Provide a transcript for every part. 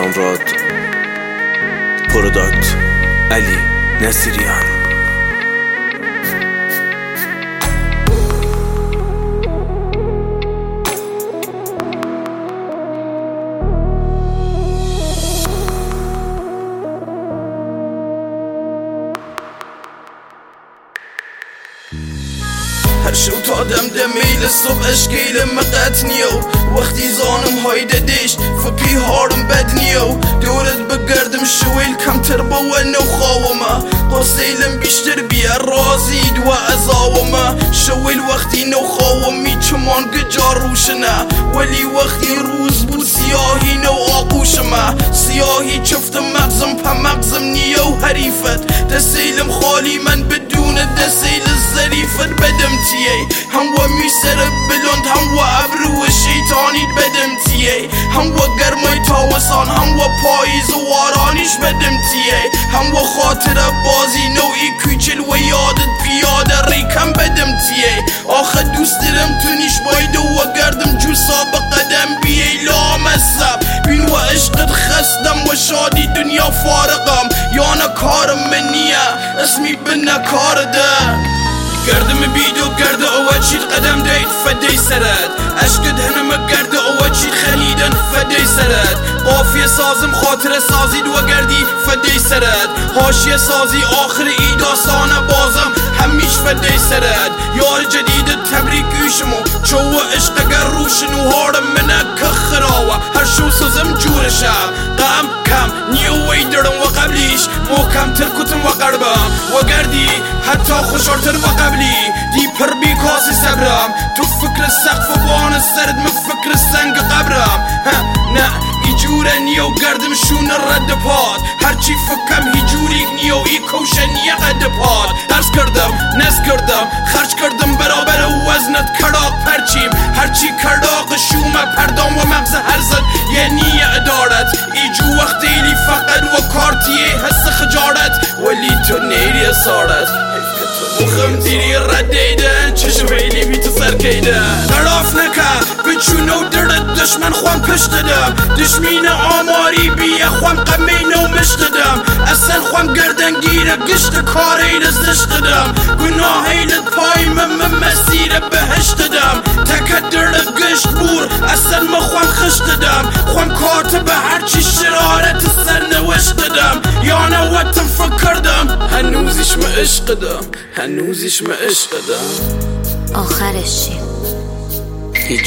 راد پروداکت علی نصیریان. هر شو تا دمدمیل صبح اشکیل مقت نیو وقتی زانم هایده دیش فکی هارم بد نیو دورت بگردم شویل کمتر با و نو خواوما قاسیلم بیشتر بیا رازید و ازاوما شویل وقتی نو خواومی چمان گجار روشنه ولی وقتی روز بود سیاهی نو آقوشما سیاهی چفت مغزم پا مغزم نیو حریفت دسیلم خالی من بدون دسیل ظریفت بدم تیه هم و میسر بلند هم و ابرو شیطانیت بدم تیه هم و گرمای تاوسان هم و پاییز و وارانیش بدم تیه هم و خاطر بازی نوعی کوچل و یادت پیاده ریکم بدم تیه آخه دوست دارم تونیش باید و گردم جوسا بقدم بیه لامصب بین و عشقت خستم و شادی دنیا فارقم یا نکارم منیه اسمی به نکارده گردم بیدو گرده اوه چید قدم دید فدی سرد اشکد هنم گرده اوه چید خلیدن فدی سرد قافیه سازم خاطر سازید و گردی فدی سرد حاشیه سازی آخر ایداسانه بازم همیش فدی سرد یار جدید تبریک ایشمو چو عشق اگر روشنو هارم منه که خراوه هر شو سازم جورشم قم کم نیوی درم و قبلیش محکم تر کتم و قربم و گردی حتی خوشارتر و قبلی دی پر بی کاسی صبرم تو فکر سقف و بان سرد من فکر سنگ قبرم نه ایجوره نیو گردم شون رد پاد هرچی فکم هیجوری نیو ای کوشنی قد پاد درس کردم نس کردم خرج کردم برابر وزنت کڑاق پرچیم هرچی کڑاق شومه پردام و مغز هرزد یعنی ادارت ایجو وقتیلی فقط و کارتیه حس خجارت ولی تو نیری اسارت مخم دیری ردیدن چشم ویلی بی تو سرکیدن طرف نکه بچونو درد دشمن خوام پشت دم دشمین آماری بیه خوام قمینو مشت دم اصل خوام گردنگیر گشت کاری دزدشت دم گناهیلت پای من مسیر بهشت دم تکت درد گشت بور اصل مخوام خشت دم خوام کاتب هرچی شرارت سر نوشت دم یا نوتم فکردم هنوزش ما عشق دم هنوزش ما عشق دم آخرش چی؟ هیچ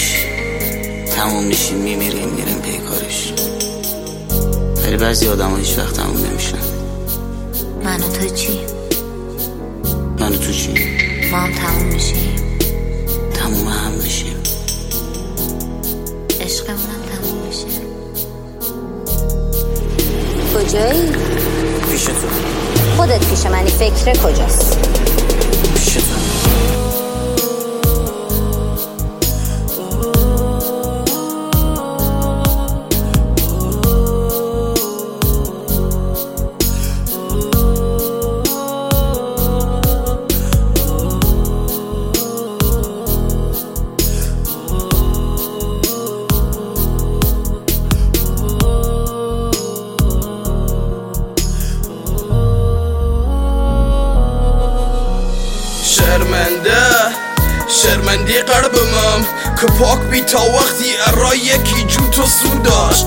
تموم میشیم میریم پی کارش ولی بعضی آدم ها هیچ وقت تموم نمیشن من و تو چی؟ من و تو چی؟ ما هم تموم میشیم تموم هم میشیم عشقمون هم تموم میشه کجایی؟ پیش تو خودت پیش منی فکر کجاست؟ پیش تو شرمندی قلبمم که پاک بی تا وقتی ارای یکی جو تو سو داشت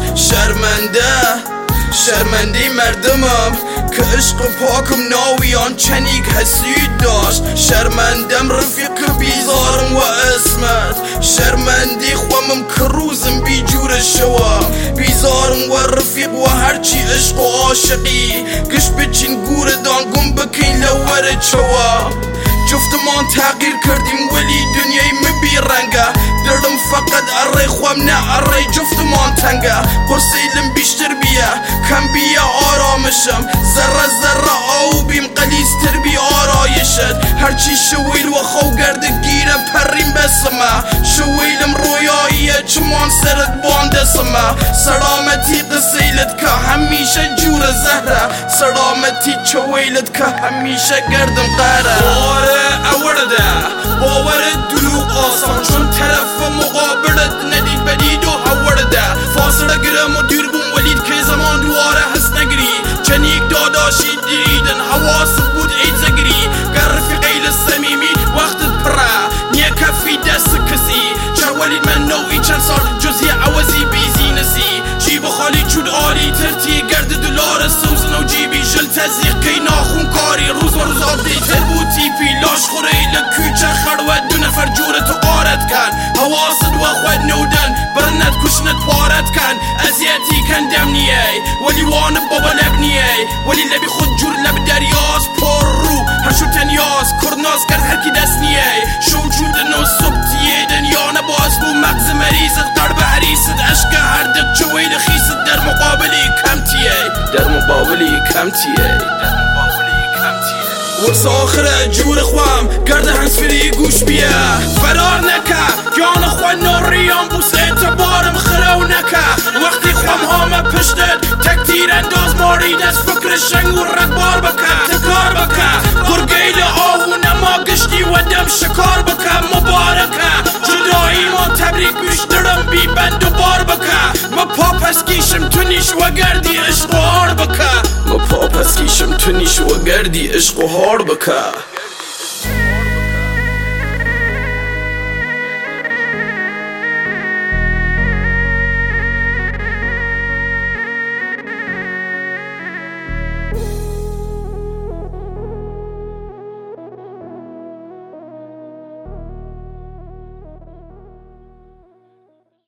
شرمندی مردمم که عشق پاکم ناویان چنیک حسید داشت شرمندم رفیق بیزارم و اسمت شرمندی خوامم که روزم بی جور شوام بیزارم و رفیق و هرچی عشق و عاشقی گشت بچین گور دانگم بکین لور چوام جفتمان تغییر کردیم ولی دنیای مبی رنگه دردم فقط اره خوام نه اره جفتمان تنگه قرصیلم بیشتر بیا کم بیا آرامشم ذره آو بیم قلیستر بی آرایشت هرچی شویل و خو گرده گیرم پریم بسمه شویلم رویاییه چمان سرت باندسمه سلامتی قسیلت که همیشه جور زهره سلامتی چویلت که همیشه گردم قهره اورده باور دروغ آسان چون طرف مقابلت ندید بدید و هورده فاصله گرم و دیر بوم ولید که زمان لاشی دیریدن حواست بود ای زگری گر رفیقی لسمیمی وقتت پره نیه کفی دست کسی چه ولید من نوعی چند سال جزی عوضی بیزی نسی جیب خالی چود آلی ترتی گرد دلار سوزن و جیبی جل تزیق که ناخون کاری روز و روز آبدی تربوتی پی لاش خوری لکوچه خروت دو نفر جورتو آرد کن حواست و خود نودن برنت کشنت پارد کن ازیتی کن دمنیه ولی وان بابا لبنیه ولی لبی خود جور لب دریاز پر رو هرشو تنیاز کرناز کرد هرکی دست نیه شو جودن و صبتیه دنیا نباز بو مغز مریضت قرب حریست عشق هردک جویل خیست در مقابلی کمتیه ورس آخره جور خوام گرده هنسفری گوش بیه فرار نکه جان خواه نوریان بوسه اعتبارم خرو نکه وقتی خوام همه پشتت تک تیر انداز مارید از فکر شنگ و رگبار بکه تکار بکه گرگیل آهو نما گشتی و دم شکار بکه مبارکه جدایی ما تبریک بیشترم بی بند و بار بکه ما پاپس کیشم تو نیش و گردی عشق و هار بکه ما پاپس کیشم تو نیش و گردی عشق و هار بکه